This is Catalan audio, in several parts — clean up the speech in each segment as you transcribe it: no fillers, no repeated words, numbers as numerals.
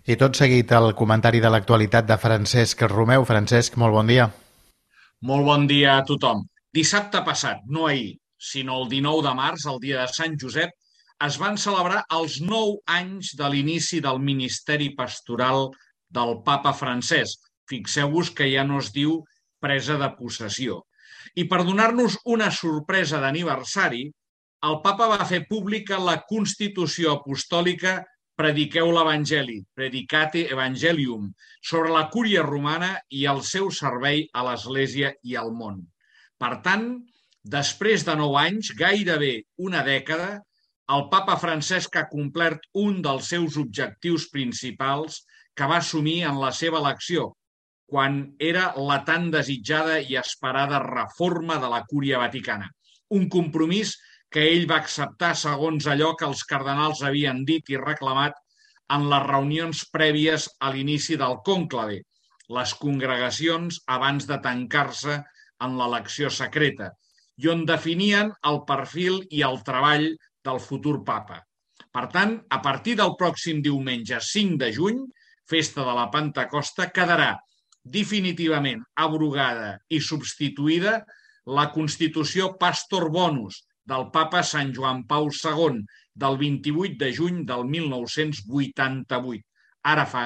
I tot seguit el comentari de l'actualitat de Francesc Romeu. Francesc, molt bon dia. Molt bon dia a tothom. Dissabte passat, no ahir, sinó el 19 de març, el dia de Sant Josep, es van celebrar els 9 anys de l'inici del ministeri pastoral del papa francès. Fixeu-vos que ja no es diu presa de possessió. I per donar-nos una sorpresa d'aniversari, el papa va fer pública la Constitució Apostòlica Prediqueu l'Evangeli, Predicate Evangelium, sobre la cúria romana i el seu servei a l'Església i al món. Per tant, després de 9 anys, gairebé una dècada, el papa Francesc ha complert un dels seus objectius principals que va assumir en la seva elecció, quan era la tan desitjada i esperada reforma de la Cúria Vaticana. Un compromís que ell va acceptar segons allò que els cardenals havien dit i reclamat en les reunions prèvies a l'inici del cònclave, les congregacions abans de tancar-se en l'elecció secreta, i on definien el perfil i el treball del futur papa. Per tant, a partir del pròxim diumenge 5 de juny, festa de la Pentecosta, quedarà definitivament abrogada i substituïda la Constitució Pastor Bonus del papa Sant Joan Pau II del 28 de juny del 1988, ara fa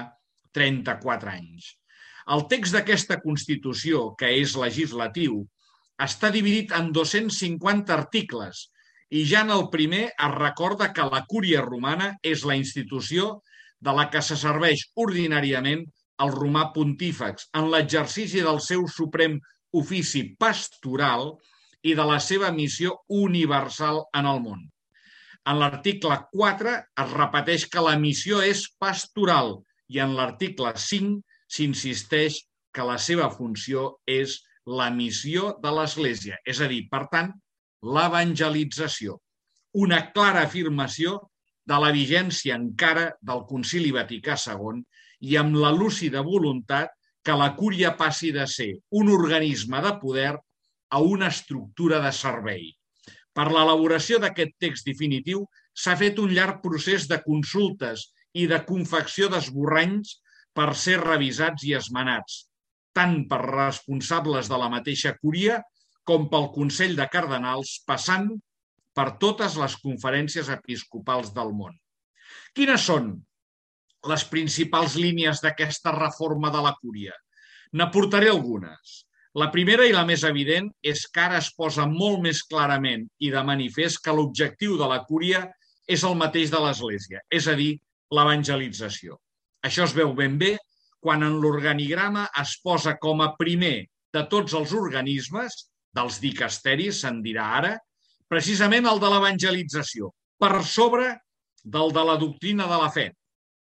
34 anys. El text d'aquesta Constitució, que és legislatiu, està dividit en 250 articles i ja en el primer es recorda que la Cúria Romana és la institució de la que se serveix ordinàriament el romà pontífex en l'exercici del seu suprem ofici pastoral i de la seva missió universal en el món. En l'article 4 es repeteix que la missió és pastoral i en l'article 5 s'insisteix que la seva funció és la missió de l'Església, és a dir, per tant, l'evangelització. Una clara afirmació de la vigència encara del Concili Vaticà II i amb la lúcida voluntat que la Cúria passi de ser un organisme de poder a una estructura de servei. Per l'elaboració d'aquest text definitiu s'ha fet un llarg procés de consultes i de confecció d'esborranys per ser revisats i esmenats, tant per responsables de la mateixa Cúria com pel Consell de Cardenals, passant per totes les conferències episcopals del món. Quines són les principals línies d'aquesta reforma de la Cúria? N'aportaré algunes. La primera i la més evident és que ara es posa molt més clarament i de manifest que l'objectiu de la Cúria és el mateix de l'Església, és a dir, l'evangelització. Això es veu ben bé quan en l'organigrama es posa com a primer de tots els organismes, dels dicasteris, se'n dirà ara, precisament el de l'evangelització, per sobre del de la doctrina de la fe,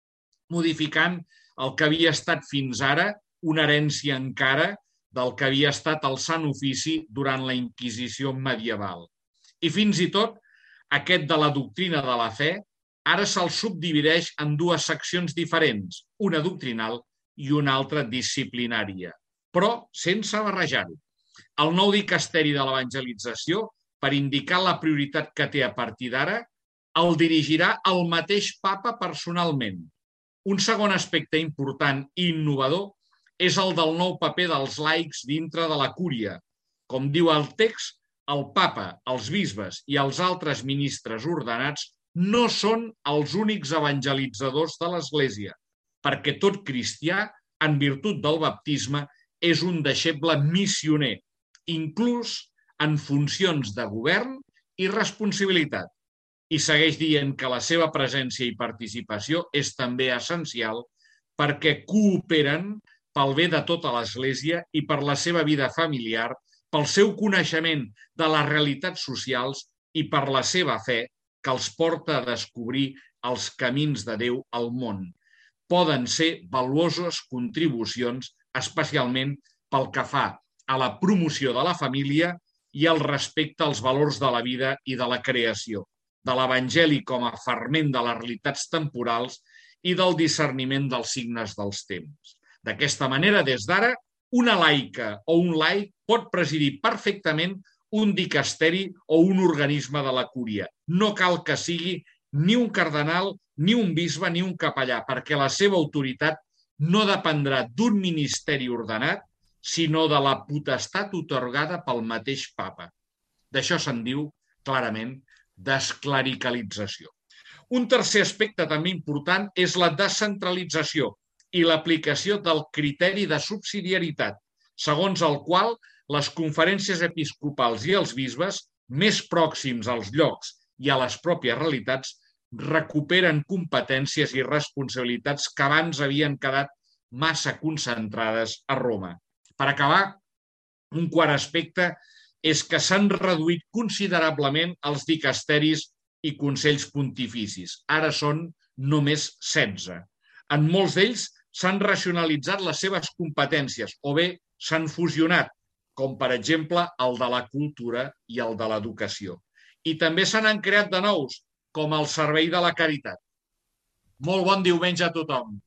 modificant el que havia estat fins ara una herència encara del que havia estat el Sant Ofici durant la Inquisició medieval. I fins i tot aquest de la doctrina de la fe ara se'l subdivideix en dues seccions diferents, una doctrinal i una altra disciplinària, però sense barrejar-ho. El nou dicasteri de l'evangelització, per indicar la prioritat que té a partir d'ara, el dirigirà el mateix papa personalment. Un segon aspecte important i innovador és el del nou paper dels laics dintre de la Cúria. Com diu el text, el papa, els bisbes i els altres ministres ordenats no són els únics evangelitzadors de l'Església, perquè tot cristià, en virtut del baptisme, és un deixeble missioner, inclús en funcions de govern i responsabilitat. I segueix dient que la seva presència i participació és també essencial perquè cooperen pel bé de tota l'Església i per la seva vida familiar, pel seu coneixement de les realitats socials i per la seva fe que els porta a descobrir els camins de Déu al món. Poden ser valuoses contribucions, especialment pel que fa a la promoció de la família i al respecte als valors de la vida i de la creació, de l'Evangeli com a ferment de les realitats temporals i del discerniment dels signes dels temps. D'aquesta manera, des d'ara, una laica o un laic pot presidir perfectament un dicasteri o un organisme de la Cúria. No cal que sigui ni un cardenal ni un bisbe ni un capellà, perquè la seva autoritat no dependrà d'un ministeri ordenat, sinó de la potestat atorgada pel mateix papa. D'això se'n diu clarament desclericalització. Un tercer aspecte també important és la descentralització i l'aplicació del criteri de subsidiarietat, segons el qual les conferències episcopals i els bisbes, més pròxims als llocs i a les pròpies realitats, recuperen competències i responsabilitats que abans havien quedat massa concentrades a Roma. Per acabar, un quart aspecte és que s'han reduït considerablement els dicasteris i consells pontificis. Ara són només 16. En molts d'ells s'han racionalitzat les seves competències o bé s'han fusionat, com per exemple el de la cultura i el de l'educació. I també se n'han creat de nous, com el servei de la caritat. Molt bon diumenge a tothom.